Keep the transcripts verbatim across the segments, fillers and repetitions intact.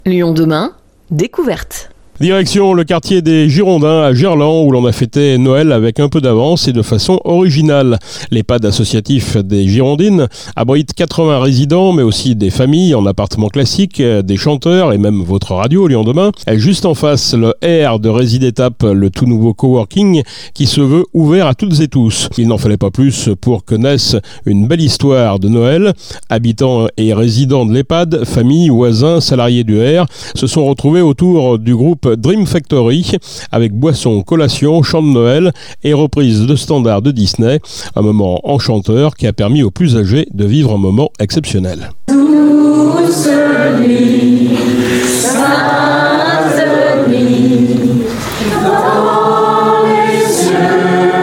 Lyon demain, découverte. Direction le quartier des Girondins à Gerland où l'on a fêté Noël avec un peu d'avance et de façon originale. L'EHPAD associatif des Girondines abrite quatre-vingts résidents mais aussi des familles en appartement classique, des chanteurs et même votre radio Lyon demain. Juste en face, le R de Résidétape, le tout nouveau coworking qui se veut ouvert à toutes et tous. Il n'en fallait pas plus pour que naisse une belle histoire de Noël. Habitants et résidents de l'EHPAD, familles, voisins, salariés du R se sont retrouvés autour du groupe Dream Factory avec boissons, collations, chants de Noël et reprise de standards de Disney. Un moment enchanteur qui a permis aux plus âgés de vivre un moment exceptionnel. Douce nuit, sainte nuit, dans les cieux,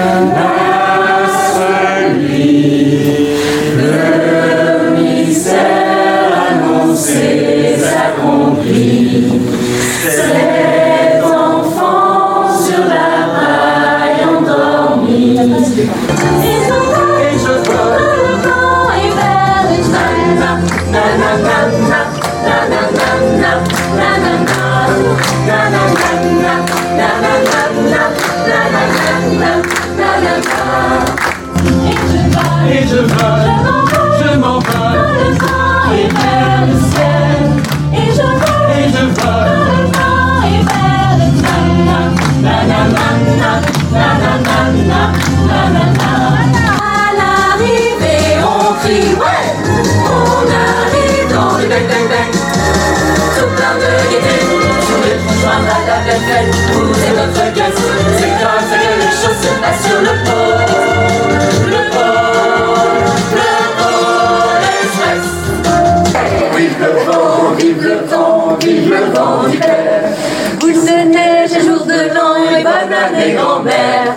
basse nuit, le mystère annoncé s'accomplit. Cet enfant sur la paille endormi. Et je vole, et je vole, le vent est vers les na na na na na na na na na na na na. Et je vole, je m'envole, le vent est vers le ciel. Et je vole, et je vole. À l'arrivée, on crie ouais, on arrive dans le bec bec bec, tout plein de gaieté, sur les trottoirs à la belle fête. Vous êtes notre guest, c'est comme ça que les choses se passent sur le pôle, le pôle, le pôle express. Vive le vent, vive le vent, vive le vent du père. Boule de neige et jour de l'an et bonne année grand-mère.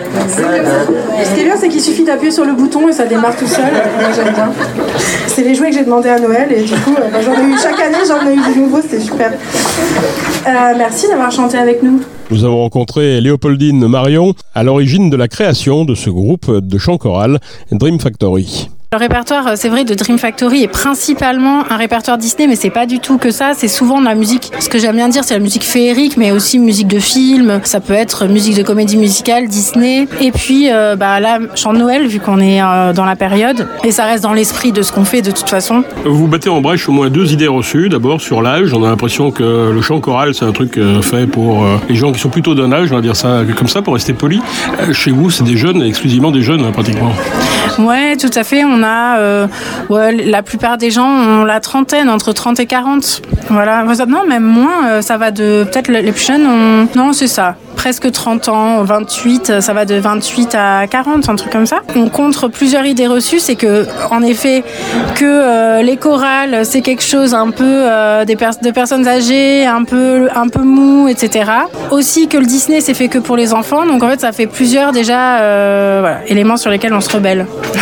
Et ce qui est bien, c'est qu'il suffit d'appuyer sur le bouton et ça démarre tout seul. Moi, j'aime bien. C'est les jouets que j'ai demandé à Noël et du coup, bah, j'en ai eu chaque année, j'en ai eu de nouveaux, c'était super. Euh, merci d'avoir chanté avec nous. Nous avons rencontré Léopoldine Marion à l'origine de la création de ce groupe de chant choral Dream Factory. Le répertoire, c'est vrai, de Dream Factory est principalement un répertoire Disney, mais c'est pas du tout que ça. C'est souvent de la musique, ce que j'aime bien dire, c'est la musique féerique, mais aussi musique de film. Ça peut être musique de comédie musicale, Disney. Et puis, euh, bah là, chant de Noël, vu qu'on est euh, dans la période. Et ça reste dans l'esprit de ce qu'on fait de toute façon. Vous battez en brèche au moins deux idées reçues. D'abord, sur l'âge. On a l'impression que le chant choral, c'est un truc euh, fait pour euh, les gens qui sont plutôt d'un âge, on va dire ça comme ça, pour rester poli. Euh, chez vous, c'est des jeunes, exclusivement des jeunes, hein, pratiquement. Ouais, tout à fait. On a, euh, ouais, la plupart des gens ont la trentaine, entre trente et quarante. Voilà. Non, même moins. Euh, ça va de, peut-être les plus jeunes ont, non, c'est ça. Presque trente ans, vingt-huit, ça va de vingt-huit à quarante, un truc comme ça. On contre plusieurs idées reçues, c'est que, en effet, que euh, les chorales, c'est quelque chose un peu euh, des pers- de personnes âgées, un peu, un peu mou, et cetera. Aussi que le Disney, c'est fait que pour les enfants. Donc en fait, ça fait plusieurs déjà euh, voilà, éléments sur lesquels on se rebelle.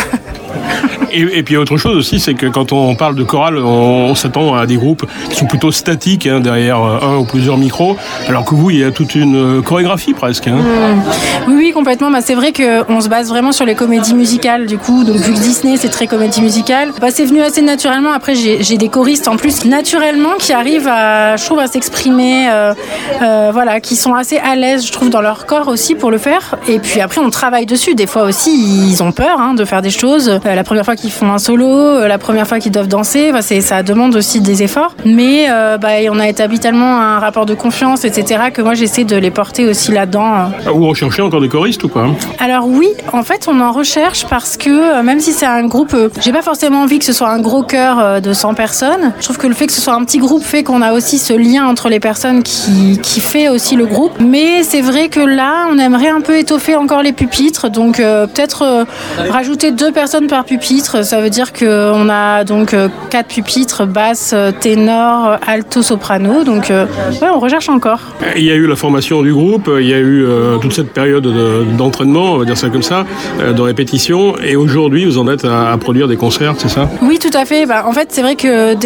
Et, et puis autre chose aussi, c'est que quand on parle de chorale, on, on s'attend à des groupes qui sont plutôt statiques, hein, derrière un ou plusieurs micros, alors que vous, il y a toute une chorégraphie presque. Hein. Mmh. Oui, oui, complètement. Bah, c'est vrai qu'on se base vraiment sur les comédies musicales, du coup. Donc vu que Disney, c'est très comédie musicale, bah, c'est venu assez naturellement. Après, j'ai, j'ai des choristes en plus, naturellement, qui arrivent à, je trouve, à s'exprimer, euh, euh, voilà, qui sont assez à l'aise, je trouve, dans leur corps aussi pour le faire. Et puis après, on travaille dessus. Des fois aussi, ils ont peur hein, de faire des choses. Euh, la première fois qu'ils font un solo, euh, la première fois qu'ils doivent danser, bah, c'est, ça demande aussi des efforts. Mais euh, bah, on a établi tellement un rapport de confiance, et cetera, que moi, j'essaie de les porter aussi là-dedans. Ah, vous recherchez encore des choristes ou pas? Alors oui, en fait, on en recherche parce que euh, même si c'est un groupe, euh, j'ai pas forcément envie que ce soit un gros chœur euh, de cent personnes. Je trouve que le fait que ce soit un petit groupe fait qu'on a aussi ce lien entre les personnes qui, qui fait aussi le groupe. Mais c'est vrai que là, on aimerait un peu étoffer encore les pupitres. Donc euh, peut-être euh, rajouter deux personnes par pupitre. Ça veut dire qu'on a donc euh, quatre pupitres, basse, ténor, alto, soprano. Donc euh, ouais, on recherche encore. Il y a eu la formation du groupe, il y a eu euh, toute cette période de, d'entraînement, on va dire ça comme ça, euh, de répétition. Et aujourd'hui, vous en êtes à, à produire des concerts, c'est ça? Oui, tout à fait. Bah, en fait, c'est vrai que déjà,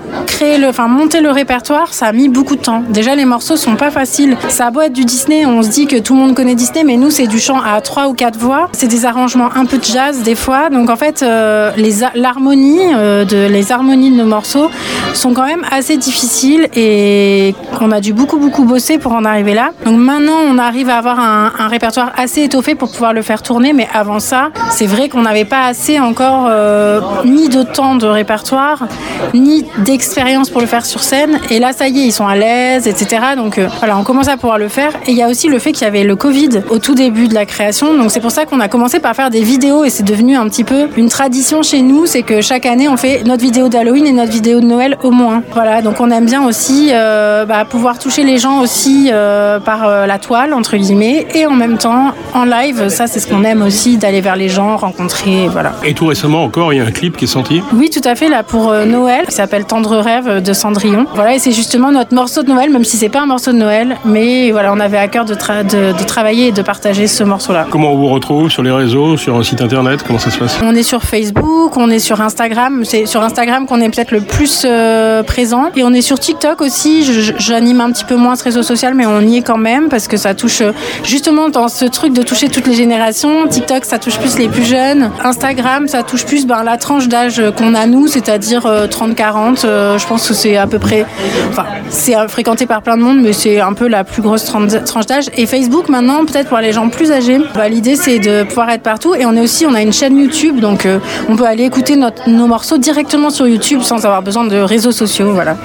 créer le, enfin monter le répertoire, ça a mis beaucoup de temps. Déjà, les morceaux sont pas faciles. Ça a beau être du Disney, on se dit que tout le monde connaît Disney, mais nous, c'est du chant à trois ou quatre voix. C'est des arrangements un peu de jazz des fois. Donc en fait, euh, les l'harmonie, euh, de les harmonies de nos morceaux sont quand même assez difficiles et on a dû beaucoup beaucoup bosser pour en arriver là. Donc maintenant, on arrive à avoir un, un répertoire assez étoffé pour pouvoir le faire tourner, mais avant ça, c'est vrai qu'on n'avait pas assez encore euh, ni de temps de répertoire, ni d'expérience pour le faire sur scène. Et là, ça y est, ils sont à l'aise, et cetera. Donc euh, voilà, on commence à pouvoir le faire. Et il y a aussi le fait qu'il y avait le Covid au tout début de la création. Donc c'est pour ça qu'on a commencé par faire des vidéos et c'est devenu un petit peu une tradition chez nous. C'est que chaque année, on fait notre vidéo d'Halloween et notre vidéo de Noël au moins. Voilà, donc on aime bien aussi euh, bah, pouvoir toucher les gens aussi euh, par euh, la toile, entre guillemets, et en même temps en live. Ça, c'est ce qu'on aime aussi, d'aller vers les gens, rencontrer, voilà. Et tout récemment encore, il y a un clip qui est sorti. Oui, tout à fait, là pour euh, Noël, qui s'appelle Tendre Rêve de Cendrillon. Voilà, et c'est justement notre morceau de Noël, même si c'est pas un morceau de Noël, mais voilà, on avait à cœur de, tra- de, de travailler et de partager ce morceau-là. Comment on vous retrouve sur les réseaux, sur un site internet, comment ça se passe? On est sur Facebook, on est sur Instagram, c'est sur Instagram qu'on est peut-être le plus euh, présent, et on est sur TikTok aussi. Je, j'anime un petit peu moins ce réseau social, mais on y est quand même parce que ça touche justement dans ce truc de toucher toutes les générations. TikTok, ça touche plus les plus jeunes. Instagram, ça touche plus ben, la tranche d'âge qu'on a nous, c'est-à-dire euh, trente quarante. Euh, je pense que c'est à peu près, enfin, c'est fréquenté par plein de monde, mais c'est un peu la plus grosse tranche d'âge. Et Facebook, maintenant, peut-être pour les gens plus âgés, bah, l'idée c'est de pouvoir être partout. Et on est aussi, on a une chaîne YouTube, donc euh, on peut aller écouter notre, nos morceaux directement sur YouTube sans avoir besoin de réseaux sociaux, voilà.